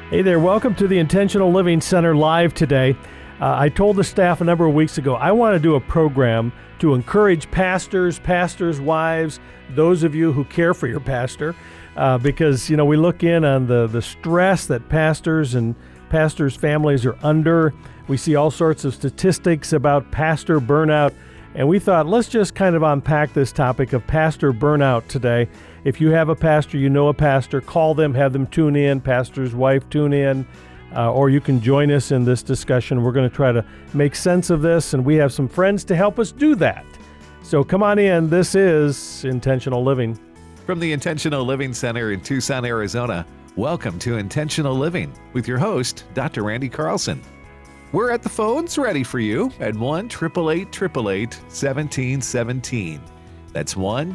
Hey there, welcome to the Intentional Living Center live today. I told the staff a number of weeks ago, I want to do a program to encourage pastors, wives, those of you who care for your pastor, because, we look in on the stress that pastors and pastors' families are under. We see all sorts of statistics about pastor burnout, and we thought, let's just kind of unpack this topic of pastor burnout today. If you have a pastor, you know a pastor, call them, have them tune in, pastor's wife tune in, or you can join us in this discussion. We're going to try to make sense of this, and we have some friends to help us do that. So come on in. This is Intentional Living. From the Intentional Living Center in Tucson, Arizona, welcome to Intentional Living with your host, Dr. Randy Carlson. We're at the phones ready for you at 1-888-888-1717. That's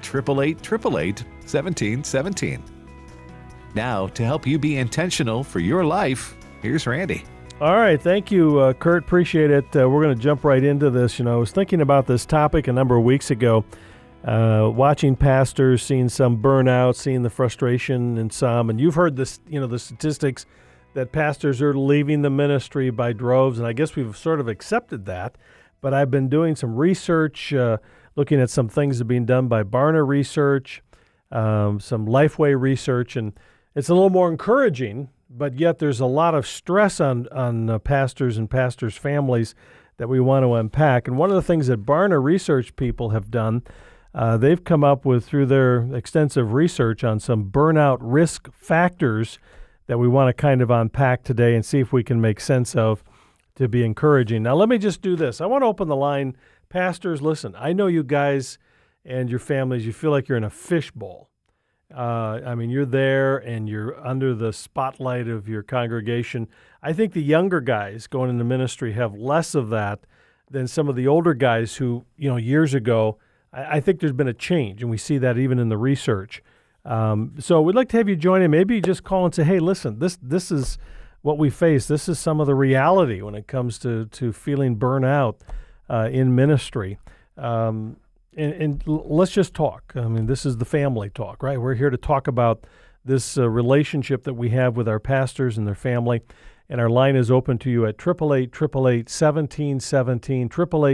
1-888-888-1717. Now, to help you be intentional for your life, here's Randy. All right. Thank you, Kurt. Appreciate it. We're going to jump right into this. I was thinking about this topic a number of weeks ago, watching pastors, seeing some burnout, seeing the frustration in some. And you've heard this, the statistics that pastors are leaving the ministry by droves. And I guess we've sort of accepted that. But I've been doing some research, looking at some things that are being done by Barna Research, some Lifeway Research, and it's a little more encouraging, but yet there's a lot of stress on pastors and pastors' families that we want to unpack. And one of the things that Barna Research people have done, they've come up with, through their extensive research, on some burnout risk factors that we want to kind of unpack today and see if we can make sense of to be encouraging. Now, let me just do this. I want to open the line. Pastors, listen, I know you guys and your families, you feel like you're in a fishbowl. You're there and you're under the spotlight of your congregation. I think the younger guys going into ministry have less of that than some of the older guys who, years ago, I think there's been a change, and we see that even in the research. So we'd like to have you join in. Maybe you just call and say, hey, listen, this is what we face. This is some of the reality when it comes to feeling burnout in ministry. And let's just talk. This is the family talk, right? We're here to talk about this relationship that we have with our pastors and their family. And our line is open to you at 888-888-1717,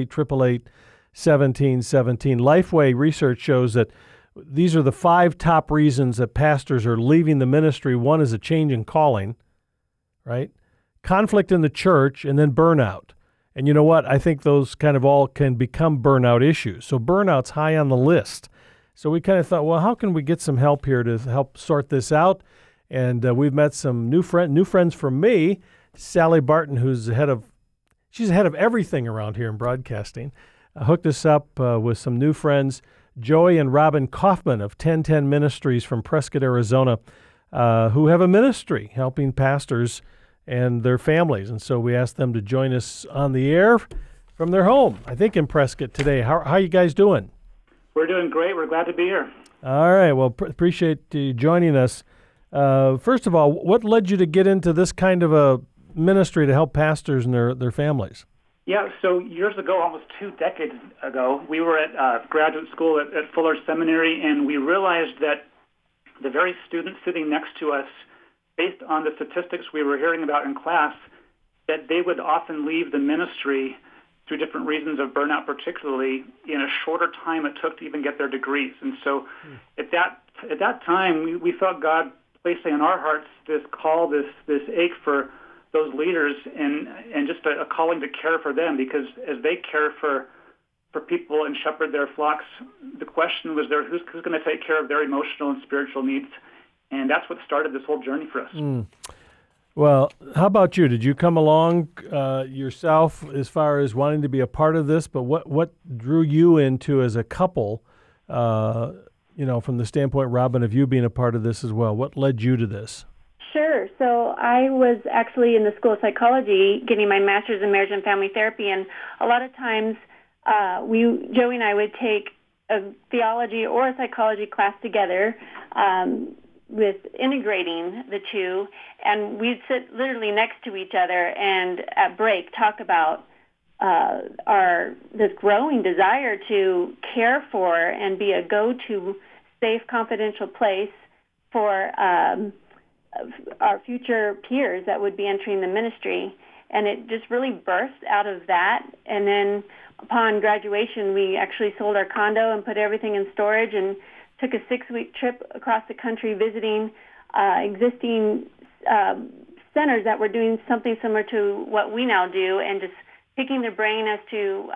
888-888-1717. Lifeway research shows that these are the 5 top reasons that pastors are leaving the ministry. One is a change in calling, right? Conflict in the church, and then burnout. And you know what? I think those kind of all can become burnout issues. So burnout's high on the list. So we kind of thought, well, how can we get some help here to help sort this out? And we've met some new friends from me. Sally Barton, who's she's the head of everything around here in broadcasting, hooked us up with some new friends, Joey and Robin Kaufman of 1010 Ministries from Prescott, Arizona, who have a ministry helping pastors and their families. And so we asked them to join us on the air from their home, I think in Prescott today. How are you guys doing? We're doing great. We're glad to be here. All right. Well, appreciate you joining us. First of all, what led you to get into this kind of a ministry to help pastors and their families? Yeah, so years ago, almost 2 decades ago, we were at graduate school at Fuller Seminary, and we realized that the very students sitting next to us, based on the statistics we were hearing about in class, that they would often leave the ministry through different reasons of burnout, particularly in a shorter time it took to even get their degrees. And so at that time, we felt God placing in our hearts this call, this ache for those leaders, and just a calling to care for them, because as they care for people and shepherd their flocks, the question was there, who's going to take care of their emotional and spiritual needs? And that's what started this whole journey for us. Well, how about you? Did you come along yourself as far as wanting to be a part of this? But what drew you into as a couple, from the standpoint, Robin, of you being a part of this as well? What led you to this? Sure. So I was actually in the School of Psychology getting my master's in marriage and family therapy, and a lot of times Joey and I would take a theology or a psychology class together with integrating the two, and we'd sit literally next to each other and at break talk about this growing desire to care for and be a go-to safe, confidential place for our future peers that would be entering the ministry. And it just really burst out of that. And then upon graduation, we actually sold our condo and put everything in storage and took a 6-week trip across the country visiting existing centers that were doing something similar to what we now do, and just picking their brain as to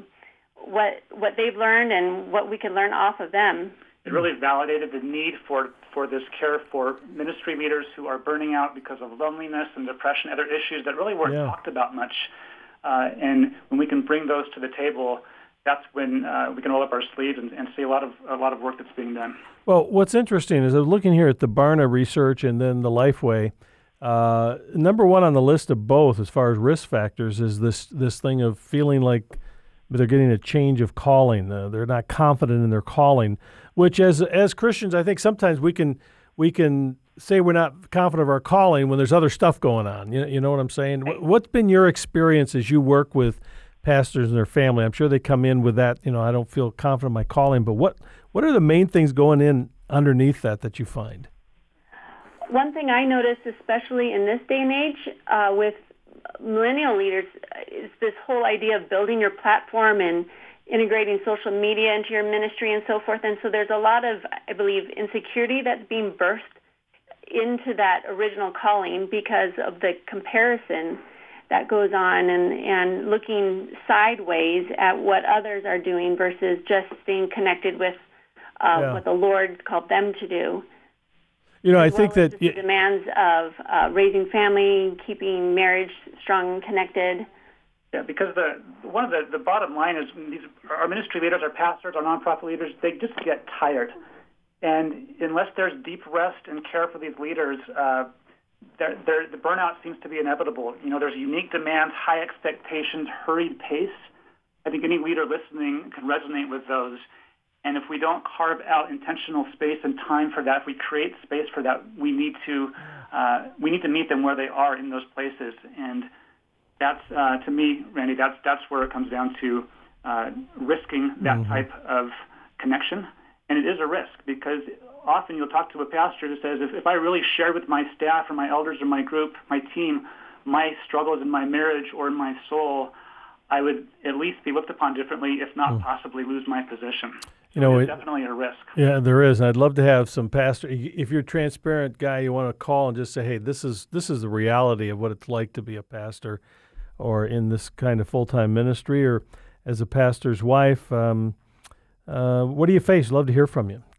what they've learned and what we can learn off of them. It really validated the need for this care for ministry leaders who are burning out because of loneliness and depression, other issues that really weren't talked about much. And when we can bring those to the table, that's when we can roll up our sleeves and see a lot of work that's being done. Well, what's interesting is I'm looking here at the Barna research and then the Lifeway. Number one on the list of both, as far as risk factors, is this thing of feeling like they're getting a change of calling. They're not confident in their calling, which as Christians, I think sometimes we can say we're not confident of our calling when there's other stuff going on. You know what I'm saying? What's been your experience as you work with pastors and their family? I'm sure they come in with that, I don't feel confident in my calling, but what are the main things going in underneath that you find? One thing I noticed, especially in this day and age, with millennial leaders, is this whole idea of building your platform and integrating social media into your ministry and so forth. And so there's a lot of, I believe, insecurity that's being burst into that original calling because of the comparison that goes on and looking sideways at what others are doing versus just staying connected with what the Lord called them to do. I think that the demands of raising family, keeping marriage strong and connected. Yeah, because one of the bottom line is our ministry leaders, our pastors, our nonprofit leaders, they just get tired. And unless there's deep rest and care for these leaders, the burnout seems to be inevitable. There's unique demands, high expectations, hurried pace. I think any leader listening can resonate with those. And if we don't carve out intentional space and time for that, if we create space for that, we need to meet them where they are in those places. And that's, to me, Randy, that's where it comes down to risking that type of connection. And it is a risk because often you'll talk to a pastor who says, if I really shared with my staff or my elders or my group, my team, my struggles in my marriage or in my soul, I would at least be looked upon differently, if not possibly lose my position. It's definitely a risk. Yeah, there is. And I'd love to have some pastor. If you're a transparent guy, you want to call and just say, hey, this is the reality of what it's like to be a pastor or in this kind of full-time ministry or as a pastor's wife. What do you face? Love to hear from you.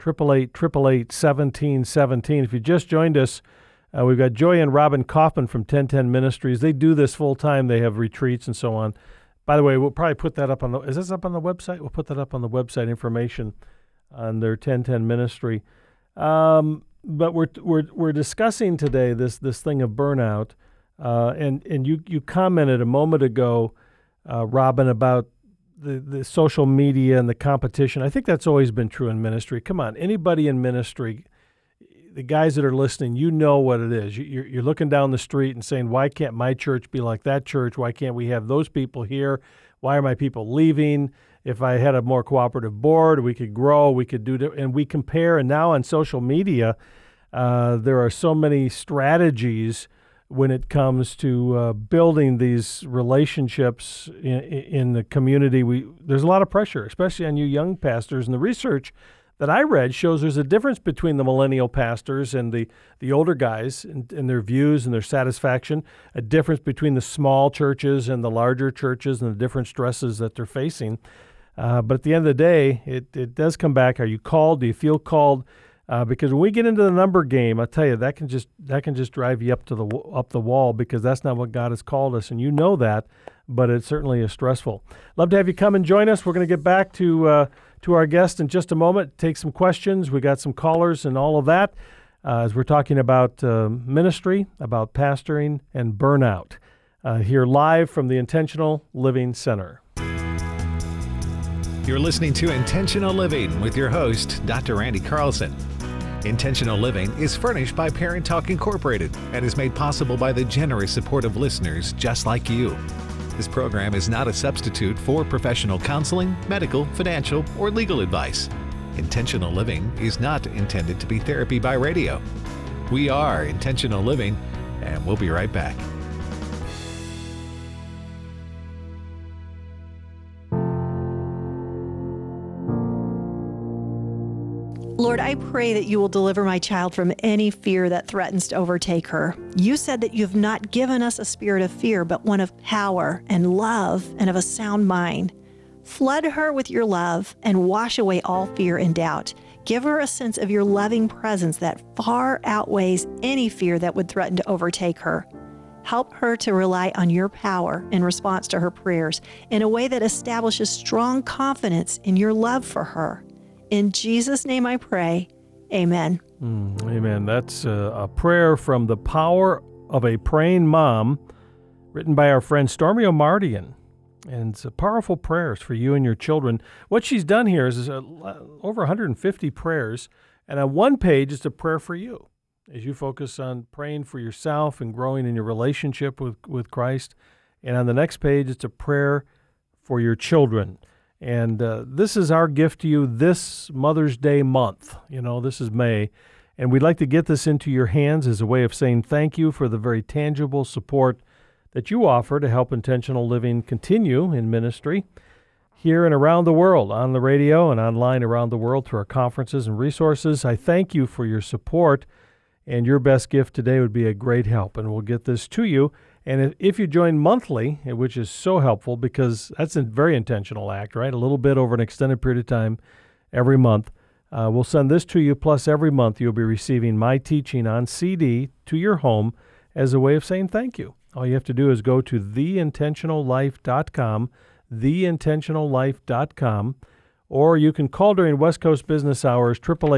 888-888-1717. If you just joined us, we've got Joy and Robin Kaufman from 1010 Ministries. They do this full-time. They have retreats and so on. By the way, we'll probably put that up is this up on the website? We'll put that up on the website, information on their 1010 ministry. But we're discussing today this thing of burnout. And you commented a moment ago, Robin, about the social media and the competition. I think that's always been true in ministry. Come on, anybody in ministry, the guys that are listening, you know what it is. You're looking down the street and saying, why can't my church be like that church? Why can't we have those people here? Why are my people leaving? If I had a more cooperative board, we could grow, we could do, and we compare. And now on social media, there are so many strategies when it comes to building these relationships in the community. There's a lot of pressure, especially on you young pastors. And the research that I read shows there's a difference between the millennial pastors and the older guys and their views and their satisfaction, a difference between the small churches and the larger churches and the different stresses that they're facing. But at the end of the day, it does come back. Are you called? Do you feel called? Because when we get into the number game, I tell you, that can just drive you up the wall, because that's not what God has called us, and you know that. But it certainly is stressful. Love to have you come and join us. We're going to get back to our guest in just a moment. Take some questions. We got some callers and all of that as we're talking about ministry, about pastoring, and burnout. Here live from the Intentional Living Center. You're listening to Intentional Living with your host, Dr. Randy Carlson. Intentional Living is furnished by Parent Talk Incorporated and is made possible by the generous support of listeners just like you. This program is not a substitute for professional counseling, medical, financial, or legal advice. Intentional Living is not intended to be therapy by radio. We are Intentional Living, and we'll be right back. Lord, I pray that you will deliver my child from any fear that threatens to overtake her. You said that you have not given us a spirit of fear, but one of power and love and of a sound mind. Flood her with your love and wash away all fear and doubt. Give her a sense of your loving presence that far outweighs any fear that would threaten to overtake her. Help her to rely on your power in response to her prayers in a way that establishes strong confidence in your love for her. In Jesus' name I pray, amen. Amen. That's a prayer from The Power of a Praying Mom, written by our friend Stormy Omartian. And it's powerful prayers for you and your children. What she's done here is over 150 prayers, and on one page it's a prayer for you as you focus on praying for yourself and growing in your relationship with Christ. And on the next page it's a prayer for your children. And this is our gift to you this Mother's Day month. This is May. And we'd like to get this into your hands as a way of saying thank you for the very tangible support that you offer to help Intentional Living continue in ministry here and around the world, on the radio and online around the world through our conferences and resources. I thank you for your support, and your best gift today would be a great help. And we'll get this to you. And if you join monthly, which is so helpful because that's a very intentional act, right? A little bit over an extended period of time every month. We'll send this to you, plus every month you'll be receiving my teaching on CD to your home as a way of saying thank you. All you have to do is go to theintentionallife.com, theintentionallife.com, or you can call during West Coast business hours,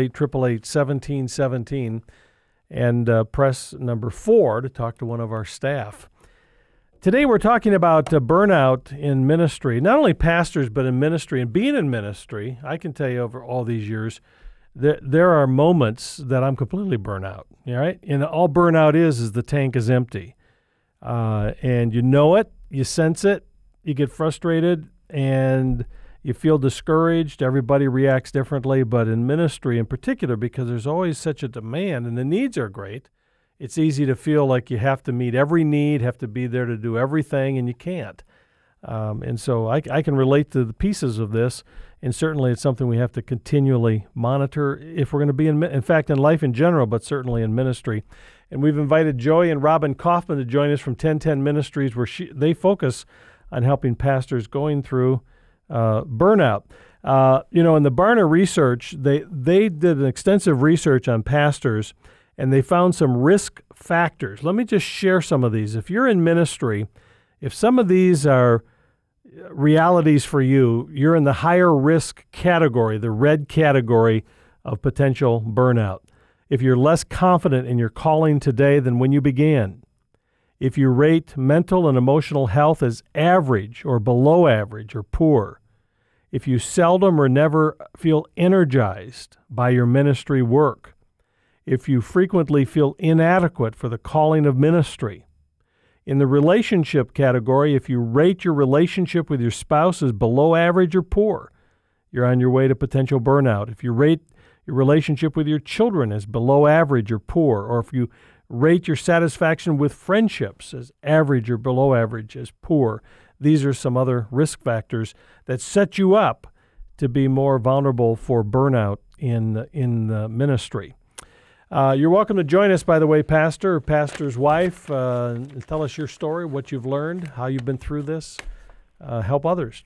888-888-1717, and press number 4 to talk to one of our staff. Today we're talking about burnout in ministry, not only pastors, but in ministry. And being in ministry, I can tell you over all these years, there are moments that I'm completely burnt out, right? And all burnout is the tank is empty. And you know it, you sense it, you get frustrated, and you feel discouraged. Everybody reacts differently, but in ministry in particular, because there's always such a demand and the needs are great, it's easy to feel like you have to meet every need, have to be there to do everything, and you can't. And so I can relate to the pieces of this, and certainly it's something we have to continually monitor if we're going to be in fact, in life in general, but certainly in ministry. And we've invited Joy and Robin Kaufman to join us from 1010 Ministries, where they focus on helping pastors going through burnout. In the Barna research, they did an extensive research on pastors, and they found some risk factors. Let me just share some of these. If you're in ministry, if some of these are realities for you, you're in the higher risk category, the red category of potential burnout. If you're less confident in your calling today than when you began, if you rate mental and emotional health as average or below average or poor, if you seldom or never feel energized by your ministry work, if you frequently feel inadequate for the calling of ministry. In the relationship category, if you rate your relationship with your spouse as below average or poor, you're on your way to potential burnout. If you rate your relationship with your children as below average or poor, or if you rate your satisfaction with friendships as average or below average as poor, these are some other risk factors that set you up to be more vulnerable for burnout in the ministry. You're welcome to join us, by the way, Pastor or Pastor's wife. Tell us your story, what you've learned, how you've been through this. Help others.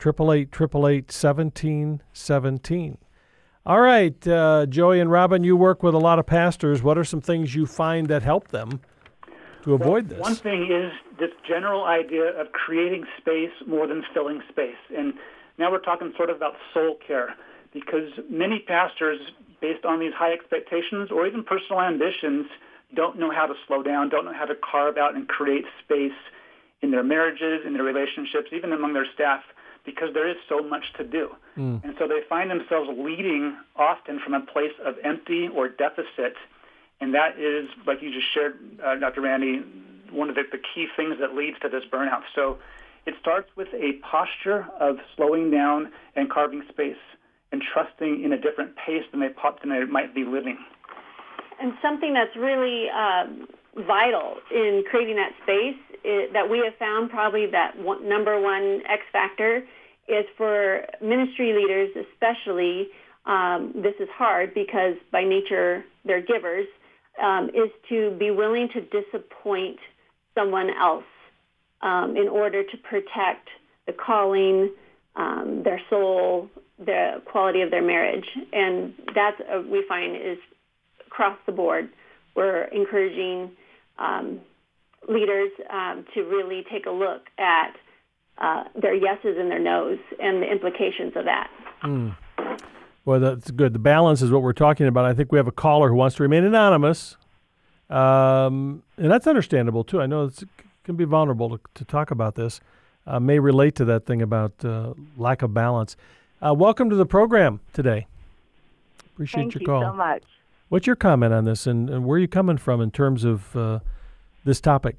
888-888-1717. All right, Joey and Robin, you work with a lot of pastors. What are some things you find that help them to avoid this? One thing is this general idea of creating space more than filling space. And now we're talking sort of about soul care, because many pastors, based on these high expectations or even personal ambitions, don't know how to slow down, don't know how to carve out and create space in their marriages, in their relationships, even among their staff, because there is so much to do. And so they find themselves leading often from a place of empty or deficit. And that is, like you just shared, Dr. Randy, one of the key things that leads to this burnout. So it starts with a posture of slowing down and carving space and trusting in a different pace than they might be living. And something that's really vital in creating that space that we have found probably that number one X factor is for ministry leaders especially, this is hard because by nature they're givers, is to be willing to disappoint someone else in order to protect the calling, their soul, the quality of their marriage. And that's, we find, is across the board. We're encouraging leaders to really take a look at their yeses and their nos and the implications of that. Well, that's good. The balance is what we're talking about. I think we have a caller who wants to remain anonymous, and that's understandable, too. I know it can be vulnerable to talk about this. May relate to that thing about lack of balance. Welcome to the program today. Appreciate your call. Thank you so much. What's your comment on this, and where are you coming from in terms of this topic?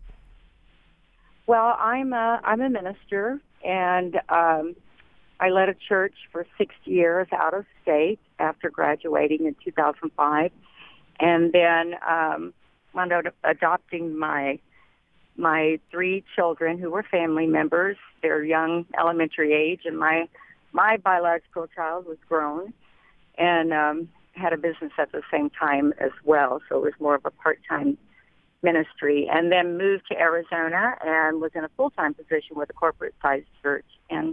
Well, I'm a minister, and I led a church for 6 years out of state after graduating in 2005, and then wound up adopting my 3 children who were family members. They're young, elementary age, and my biological child was grown and had a business at the same time as well, so it was more of a part-time ministry, and then moved to Arizona and was in a full-time position with a corporate-sized church. And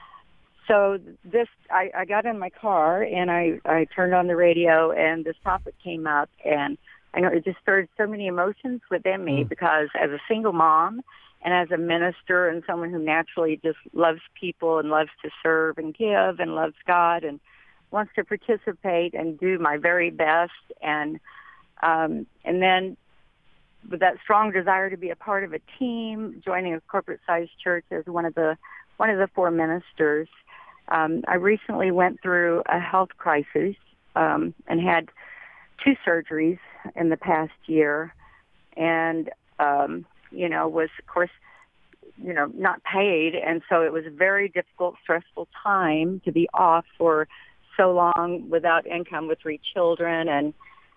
so I got in my car and I turned on the radio, and this topic came up, and I know it just stirred so many emotions within me because as a single mom and as a minister and someone who naturally just loves people and loves to serve and give and loves God and wants to participate and do my very best, and then with that strong desire to be a part of a team, joining a corporate-sized church as one of the 4 ministers. I recently went through a health crisis and had 2 surgeries in the past year, and was of course not paid, and so it was a very difficult, stressful time to be off for so long without income with 3 children, and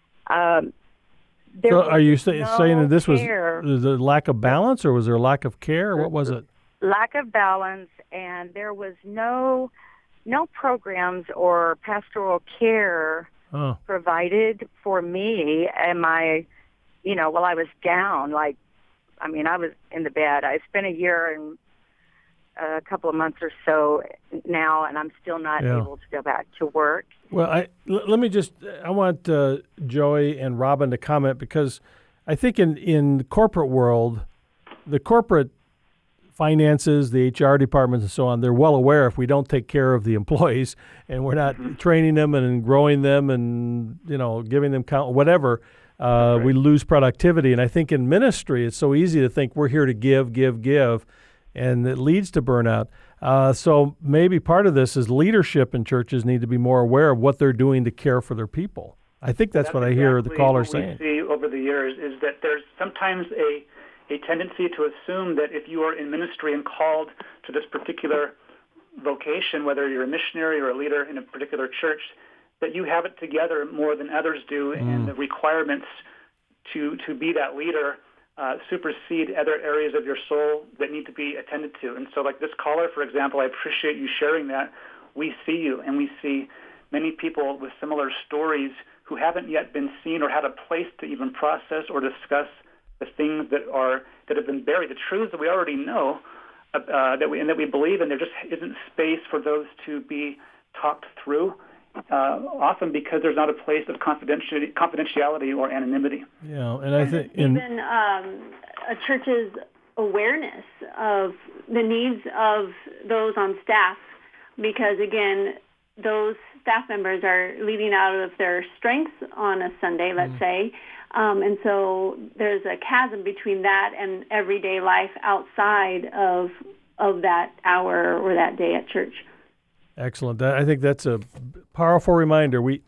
so are you saying that this was the lack of balance, or was there a lack of care? What was it? Lack of balance, and there was no programs or pastoral care provided for me. And while I was down, I was in the bed. I spent a year and a couple of months or so now, and I'm still not able to go back to work. Well, I want Joey and Robin to comment, because I think in the corporate world, the corporate finances, the HR departments and so on, they're well aware if we don't take care of the employees and we're not training them and growing them and, giving them whatever, we lose productivity. And I think in ministry, it's so easy to think we're here to give, and it leads to burnout. So maybe part of this is leadership in churches need to be more aware of what they're doing to care for their people. I think that's what I hear the caller saying. What we see over the years is that there's sometimes a tendency to assume that if you are in ministry and called to this particular vocation, whether you're a missionary or a leader in a particular church, that you have it together more than others do, and the requirements to be that leader supersede other areas of your soul that need to be attended to. And so like this caller, for example, I appreciate you sharing that. We see you, and we see many people with similar stories who haven't yet been seen or had a place to even process or discuss the things that have been buried, the truths that we already know, that we believe, and there just isn't space for those to be talked through, often because there's not a place of confidentiality or anonymity. Yeah, and I think even a church's awareness of the needs of those on staff, because again, those staff members are leading out of their strengths on a Sunday, let's say, and so there's a chasm between that and everyday life outside of that hour or that day at church. Excellent. I think that's a powerful reminder. We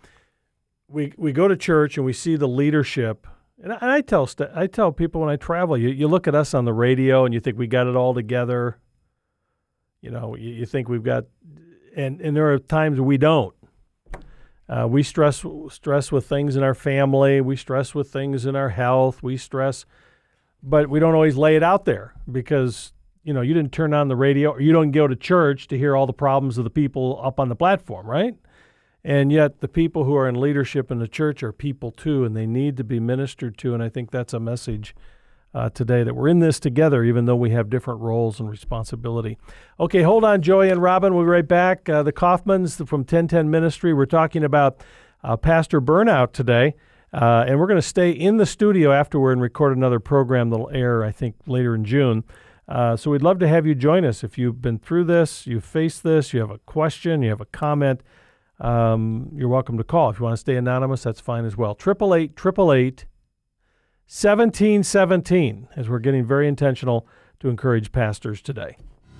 go to church and we see the leadership, and I tell people when I travel, you look at us on the radio and you think we got it all together. You think we've got, and there are times we don't. We stress with things in our family. We stress with things in our health. We stress, but we don't always lay it out there because, you didn't turn on the radio or you don't go to church to hear all the problems of the people up on the platform, right? And yet the people who are in leadership in the church are people too, and they need to be ministered to. And I think that's a message today, that we're in this together, even though we have different roles and responsibility. Okay, hold on, Joey and Robin. We'll be right back. The Kaufmans from 1010 Ministry. We're talking about pastor burnout today, and we're going to stay in the studio afterward and record another program that'll air, I think, later in June. So we'd love to have you join us. If you've been through this, you've faced this, you have a question, you have a comment, you're welcome to call. If you want to stay anonymous, that's fine as well. 888-888-1717, as we're getting very intentional to encourage pastors today.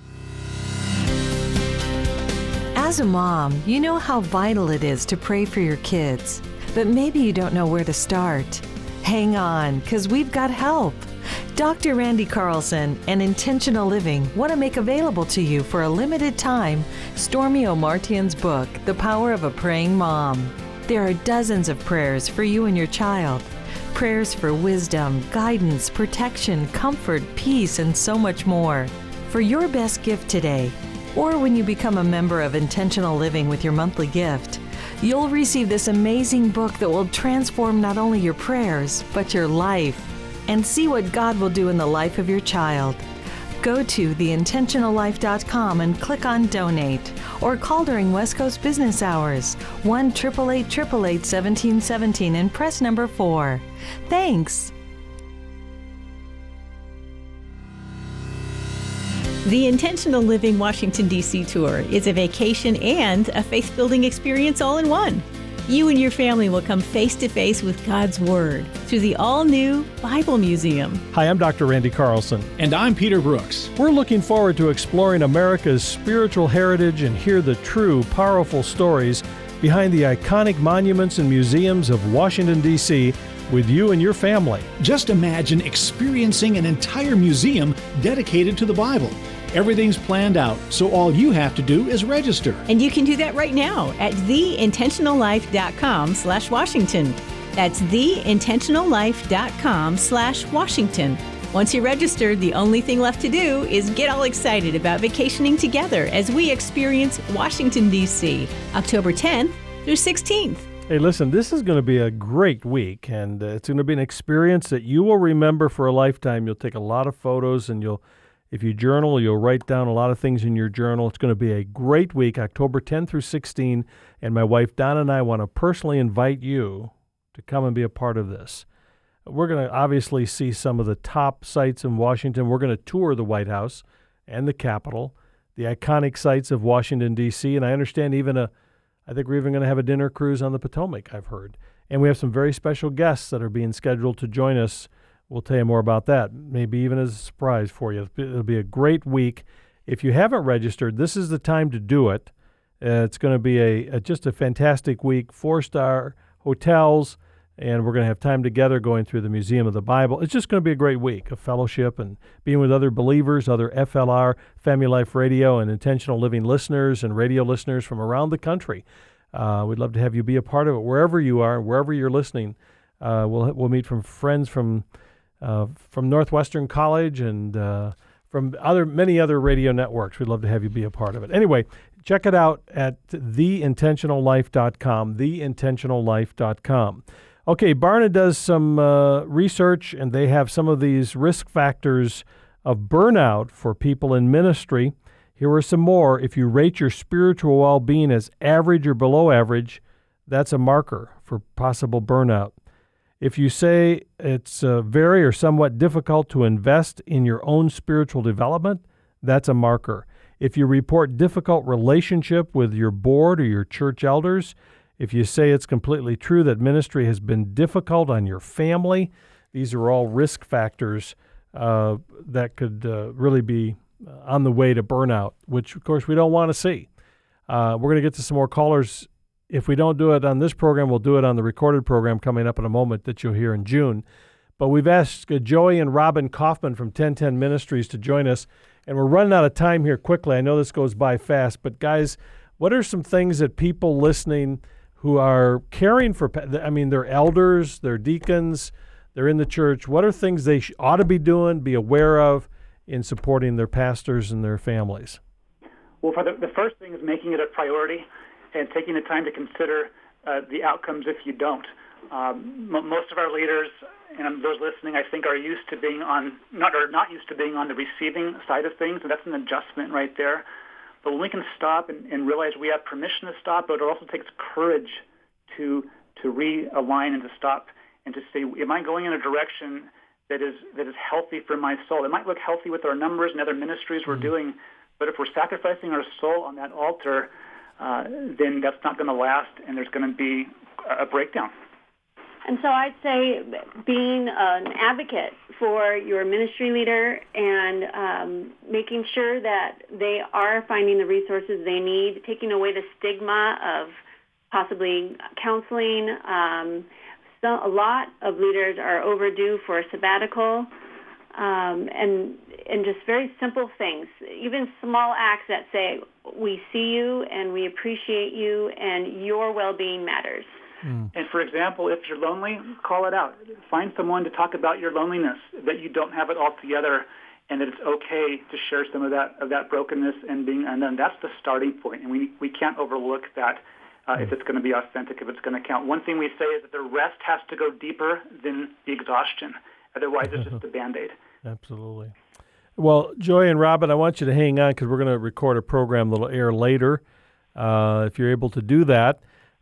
As a mom, you know how vital it is to pray for your kids, but maybe you don't know where to start. Hang on, because we've got help. Dr. Randy Carlson and Intentional Living want to make available to you for a limited time Stormy Omartian's book, The Power of a Praying Mom. There are dozens of prayers for you and your child. Prayers for wisdom, guidance, protection, comfort, peace, and so much more. For your best gift today, or when you become a member of Intentional Living with your monthly gift, you'll receive this amazing book that will transform not only your prayers, but your life, and see what God will do in the life of your child. Go to theintentionallife.com and click on Donate, or call during West Coast business hours, 1-888-888-1717, and press number 4. Thanks. The Intentional Living Washington, D.C. tour is a vacation and a faith-building experience all in one. You and your family will come face-to-face with God's Word through the all-new Bible Museum. Hi, I'm Dr. Randy Carlson. And I'm Peter Brooks. We're looking forward to exploring America's spiritual heritage and hear the true, powerful stories behind the iconic monuments and museums of Washington, D.C. with you and your family. Just imagine experiencing an entire museum dedicated to the Bible. Everything's planned out, so all you have to do is register. And you can do that right now at theintentionallife.com/Washington. That's theintentionallife.com/Washington. Once you're registered, the only thing left to do is get all excited about vacationing together as we experience Washington, D.C., October 10th through 16th. Hey, listen, this is going to be a great week, and it's going to be an experience that you will remember for a lifetime. You'll take a lot of photos, and if you journal, you'll write down a lot of things in your journal. It's going to be a great week, October 10 through 16, and my wife Donna and I want to personally invite you to come and be a part of this. We're going to obviously see some of the top sites in Washington. We're going to tour the White House and the Capitol, the iconic sites of Washington, D.C., and I understand I think we're even going to have a dinner cruise on the Potomac, I've heard. And we have some very special guests that are being scheduled to join us. We'll tell you more about that, maybe even as a surprise for you. It'll be a great week. If you haven't registered, this is the time to do it. It's going to be just a fantastic week, 4-star hotels, and we're going to have time together going through the Museum of the Bible. It's just going to be a great week of fellowship and being with other believers, other FLR, Family Life Radio, and Intentional Living listeners and radio listeners from around the country. We'd love to have you be a part of it wherever you are, wherever you're listening. We'll meet from friends from Northwestern College and from many other radio networks. We'd love to have you be a part of it. Anyway, check it out at theintentionallife.com, theintentionallife.com. Okay, Barna does some research, and they have some of these risk factors of burnout for people in ministry. Here are some more. If you rate your spiritual well-being as average or below average, that's a marker for possible burnout. If you say it's very or somewhat difficult to invest in your own spiritual development, that's a marker. If you report difficult relationship with your board or your church elders, if you say it's completely true that ministry has been difficult on your family, these are all risk factors that could really be on the way to burnout, which, of course, we don't want to see. We're going to get to some more callers. If we don't do it on this program, we'll do it on the recorded program coming up in a moment that you'll hear in June. But we've asked Joey and Robin Kaufman from 1010 Ministries to join us, and we're running out of time here quickly. I know this goes by fast, but guys, what are some things that people listening who are caring for, they're elders, they're deacons, they're in the church. What are things they ought to be doing, be aware of in supporting their pastors and their families? Well, for the first thing is making it a priority and taking the time to consider the outcomes if you don't. Most of our leaders and those listening, I think, are used to being not used to being on the receiving side of things, and that's an adjustment right there. But when we can stop and realize we have permission to stop, but it also takes courage to realign and to stop and to say, am I going in a direction that is healthy for my soul? It might look healthy with our numbers and other ministries we're doing, but if we're sacrificing our soul on that altar, then that's not going to last, and there's going to be a breakdown. And so I'd say being an advocate for your ministry leader and making sure that they are finding the resources they need, taking away the stigma of possibly counseling. A lot of leaders are overdue for a sabbatical, and just very simple things, even small acts that say, we see you and we appreciate you and your well-being matters. And for example, if you're lonely, call it out. Find someone to talk about your loneliness, that you don't have it all together, and that it's okay to share some of that brokenness and then that's the starting point. And we can't overlook that if it's going to be authentic, if it's going to count. One thing we say is that the rest has to go deeper than the exhaustion. Otherwise, it's just a Band-Aid. Absolutely. Well, Joy and Robin, I want you to hang on because we're going to record a program that'll air later, if you're able to do that.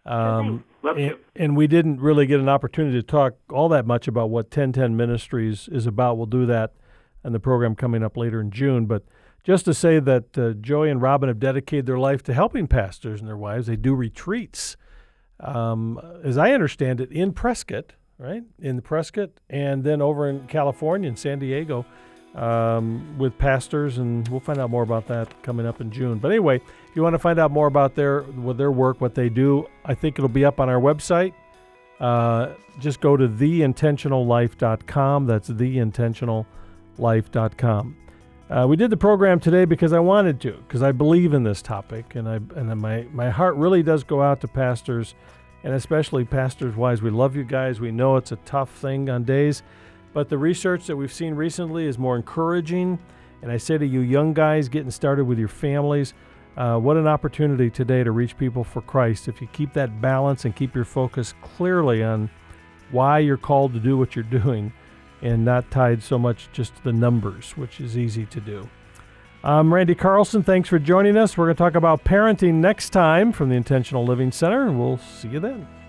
And we didn't really get an opportunity to talk all that much about what 1010 Ministries is about. We'll do that in the program coming up later in June. But just to say that Joy and Robin have dedicated their life to helping pastors and their wives. They do retreats, as I understand it, in Prescott, right? In Prescott, and then over in California, in San Diego, with pastors, and we'll find out more about that coming up in June. But anyway, if you want to find out more about their work, what they do, I think it'll be up on our website. Just go to theintentionallife.com. That's theintentionallife.com. We did the program today because I wanted to, because I believe in this topic, and my heart really does go out to pastors, and especially pastors' wives. We love you guys. We know it's a tough thing on days. But the research that we've seen recently is more encouraging. And I say to you young guys getting started with your families, what an opportunity today to reach people for Christ. If you keep that balance and keep your focus clearly on why you're called to do what you're doing and not tied so much just to the numbers, which is easy to do. I'm Randy Carlson. Thanks for joining us. We're going to talk about parenting next time from the Intentional Living Center, and we'll see you then.